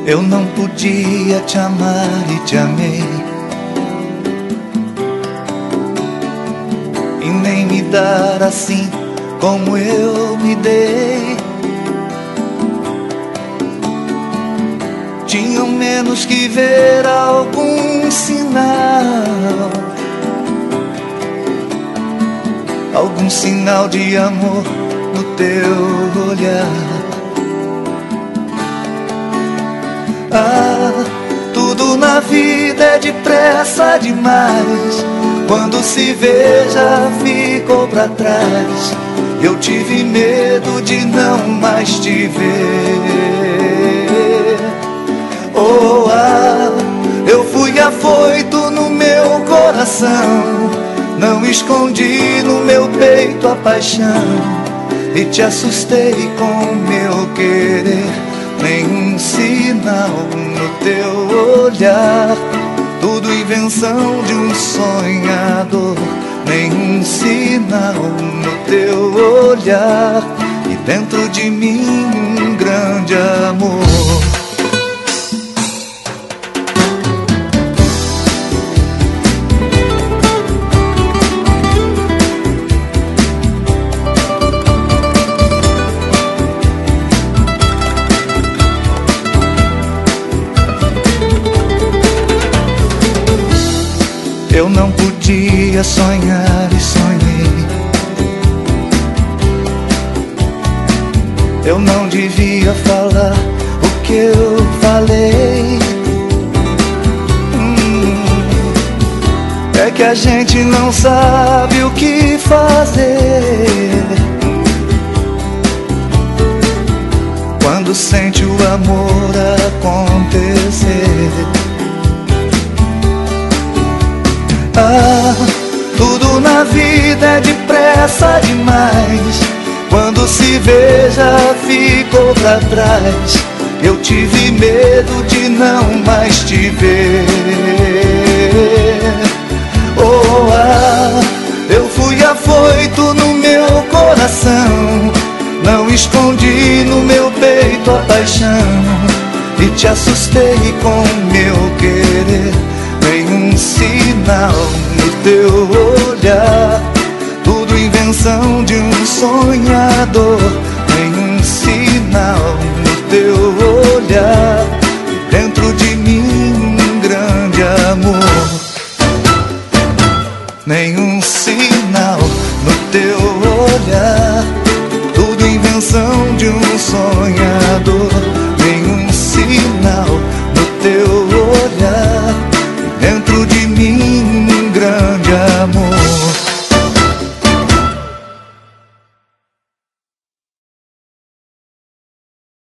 Eu não podia te amar e te amei, e nem me dar assim como eu me dei. Tinham menos que ver algum sinal, algum sinal de amor no teu olhar. Ah, tudo na vida é depressa demais. Quando se vê já ficou pra trás. Eu tive medo de não mais te ver. Oh, ah, eu fui afoito no meu coração, não escondi no meu peito a paixão, e te assustei com meu querer. Nenhum sinal no teu olhar, tudo invenção de um sonhador. Nenhum sinal no teu olhar, e dentro de mim um grande amor. Eu não podia sonhar e sonhei. Eu não devia falar o que eu falei. É que a gente não sabe o que fazer quando sente o amor acontecer. Ah, tudo na vida é depressa demais. Quando se vê já ficou pra trás. Eu tive medo de não mais te ver. Oh, ah, eu fui afoito no meu coração, não escondi no meu peito a paixão, e te assustei com meu querer. Nenhum sinal no teu olhar, tudo invenção de um sonhador. Nenhum sinal no teu olhar, dentro de mim um grande amor. Nenhum sinal no teu olhar, tudo invenção de um sonhador. Nenhum sinal no teu